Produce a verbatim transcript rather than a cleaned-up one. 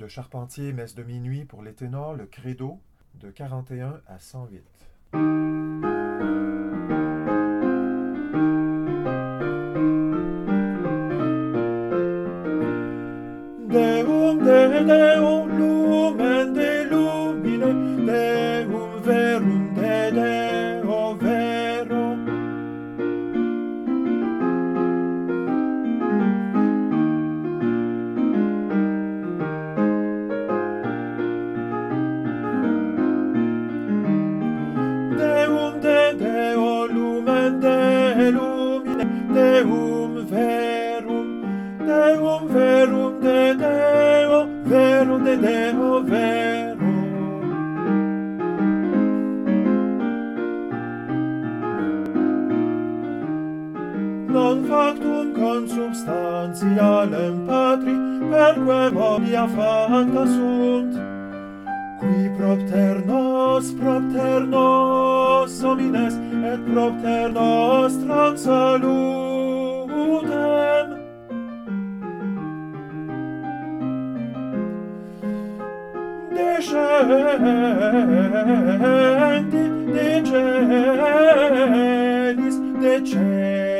de Charpentier, messe de minuit pour les ténors, le credo de quarante et un à cent huit. Deum, de Deum, lumen de lumine, Deum verum de Deo vero. Deum de Deo, lumen de lumine, Deum verum, Deum verum de Deo, verum de Deo vero. Non factum consubstantialem Patri, perque omnia facta sunt, qui propter nos, propter nos homines, et propter nostram salutem. Descendi, de celis, de celis,